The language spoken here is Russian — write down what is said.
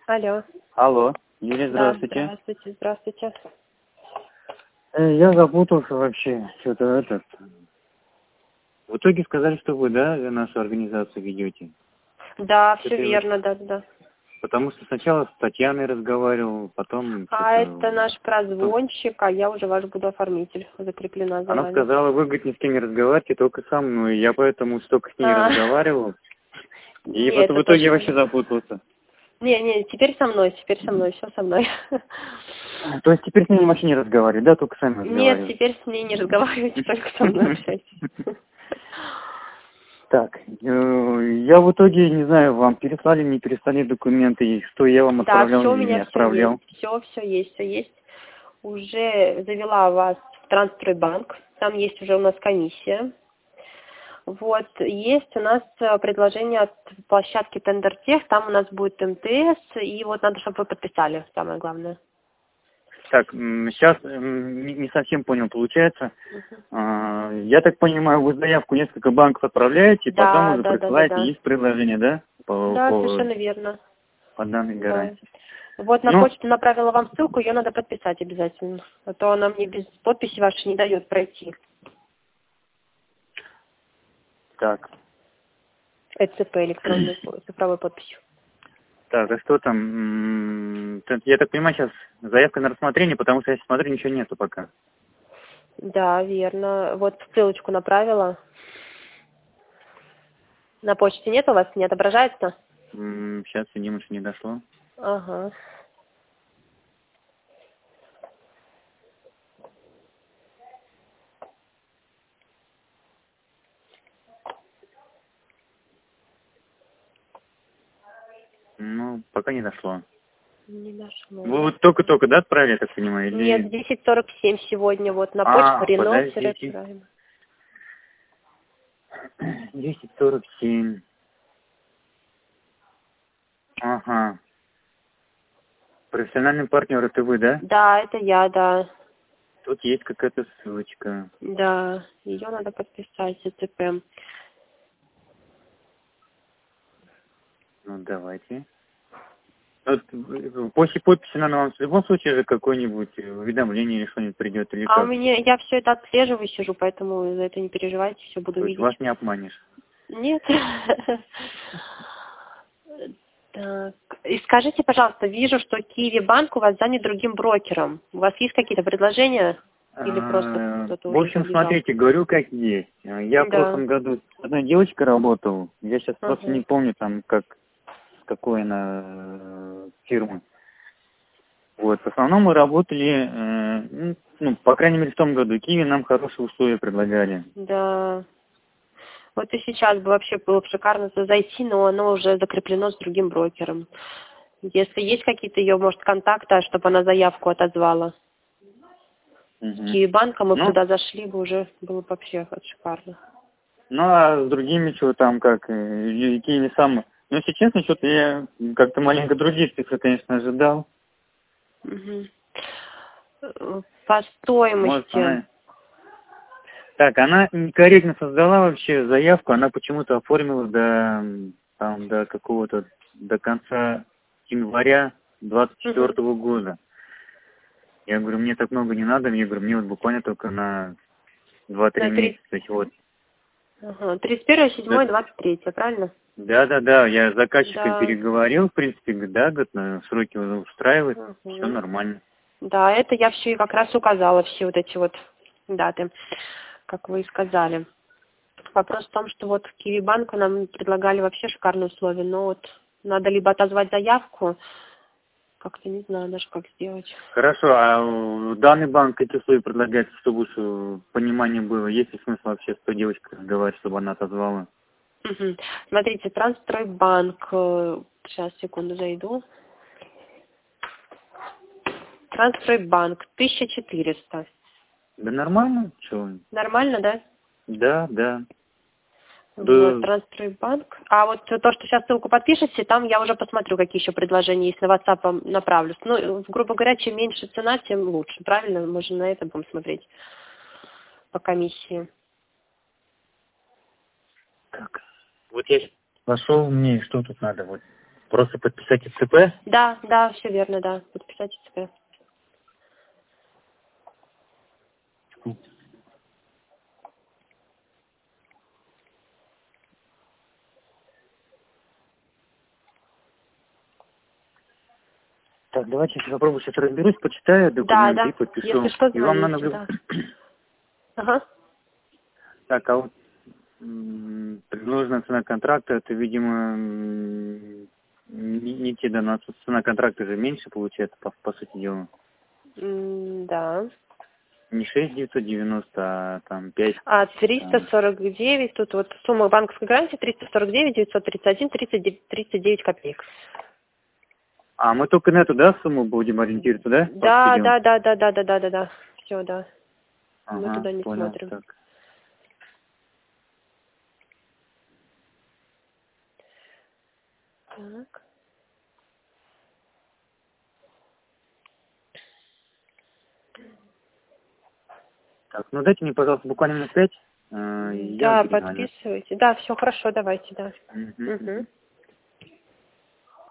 Алло. Алло, Юрий, Да, здравствуйте. здравствуйте, здравствуйте. Я запутался вообще, что-то этот. В итоге сказали, что вы, да, нашу организацию ведете. Да, все Это я верно, да, да. Потому что сначала с Татьяной разговаривал, потом А что-то... это наш прозвонщик, а я уже ваш буду оформитель, закреплена за Она вами. сказала, вы, говорит, ни с кем не разговаривайте, только со мной. Я поэтому столько с ней А, разговаривал. И не, потом это в итоге я точно. вообще запутался. Не, теперь со мной, все со мной. То есть теперь с ней вообще не разговаривать, да, только с вами Нет, разговаривать. теперь с ней не разговаривайте, только со мной общайтесь. Так, я в итоге, не знаю, вам переслали, не переслали документы, и что я вам Да, отправлял все у или не меня все есть, отправлял. все есть, все есть. Уже завела вас в Трансстройбанк, там есть уже у нас комиссия. Вот, есть у нас предложение от площадки Тендертех, там у нас будет МТС, и вот надо, чтобы вы подписали, самое главное. Так, сейчас не совсем понял, получается. Я так понимаю, вы заявку несколько банков отправляете, и потом Да, уже да, да, да, присылаете, да. есть предложение, да? Да, совершенно верно. По данной Да. гарантии. Вот на Ну, почту направила вам ссылку, ее надо подписать обязательно, а то она мне без подписи вашей не дает пройти. так. ЭЦП, электронной цифровой подписью. Так, а что там? Я так понимаю, сейчас заявка на рассмотрение, потому что я смотрю, ничего нету пока. Да, верно. Вот ссылочку направила. На почте нет у вас, не отображается? Сейчас, видимо, еще не дошло. Ага. Ну, пока не дошло. Не дошло, Вы да? вот только-только, да, отправили, я так понимаю? Нет, Или... 10:47 сегодня вот на почту Подождите. Рено-Прайм. 10:47. Ага. Профессиональный партнер это вы, да? Да, это я, да. Тут есть какая-то ссылочка. Да, ее надо подписать, ЭЦП. Ну, давайте. Вот, после подписи надо вам в любом случае же какое-нибудь уведомление или что-нибудь придет, или А у как? меня, я все это отслеживаю, сижу, поэтому за это не переживайте, все буду То есть вас видеть. не обманешь. Нет. Так. И скажите, пожалуйста, вижу, что Киви банк у вас занят другим брокером. У вас есть какие-то предложения? Или просто кто-то В уже общем, забежал? смотрите, говорю как есть. Я в Да. прошлом году с одной девочкой работал. Я сейчас просто не Ага. помню там, как, с какой она фирмы. Вот, в основном мы работали, по крайней мере, в том году. Киви нам хорошие условия предлагали. Да. Вот и сейчас бы вообще было бы шикарно зайти, но оно уже закреплено с другим брокером. Если есть какие-то ее, может, контакты, чтобы она заявку отозвала. С Мгм. Киевбанком мы бы Ну, туда зашли бы, уже было бы вообще шикарно. ну, а с другими, что там, как, Киви сам... Ну, если честно, что-то я как-то маленько других цифр, конечно, ожидал. Мгм. По Может, стоимости. она... Так, она некорректно создала вообще заявку, она почему-то оформила до какого-то, до конца января 24 года. Я говорю, мне так много не надо, мне вот буквально только на 2-3 На 30, месяца. Вот. ага, 31.07.23, правильно? Да, я с заказчиком Да. переговорил, в принципе, говорит, да, говорит, сроки устраивает, все Мгм. нормально. Да, это я все и как раз указала, все вот эти вот даты, как вы и сказали. Вопрос в том, что вот Киви-банку нам предлагали вообще шикарные условия, но вот надо либо отозвать заявку, как-то не знаю даже, как сделать. Хорошо, а данный банк эти условия предлагает, чтобы лучше понимание было, есть ли смысл вообще с той девочкой разговаривать, чтобы она отозвала? Мгм. Смотрите, Трансстройбанк, сейчас, секунду, зайду. Трансстройбанк, 1400. Да нормально, что? Нормально, да? Да. Вот, Да, Трансстройбанк. А вот то, что сейчас ссылку подпишете, там я уже посмотрю, какие еще предложения есть, на WhatsApp вам направлю. Ну, грубо говоря, чем меньше цена, тем лучше, правильно? Мы же на это будем смотреть по комиссии. так. Вот я вошел, мне что тут надо? Вот Просто подписать ЦП? Да, да, все верно, да. Подписать ЦП. Так, давайте я попробую сейчас разберусь, почитаю Да, документы да. и подпишу. Если что, И вам звоните, надо... да. Ага. Так, а вот предложенная цена контракта, это, видимо, не те, да, у нас цена контракта же меньше получается, по сути дела. Да. Не 6 990, а там 5. 349, тут вот сумма банковской гарантии 349 931 39 копеек. А мы только на эту, да, сумму будем ориентироваться, да? Да, да, да, да, да, да, да, да, да. Все, да. Мы Ага, туда не понял, смотрим. так. Так. Так, ну дайте мне, пожалуйста, буквально минут 5, я Да, перезвоню. подписывайте. Да, все хорошо, давайте, да. Мгм, Угу. мгм.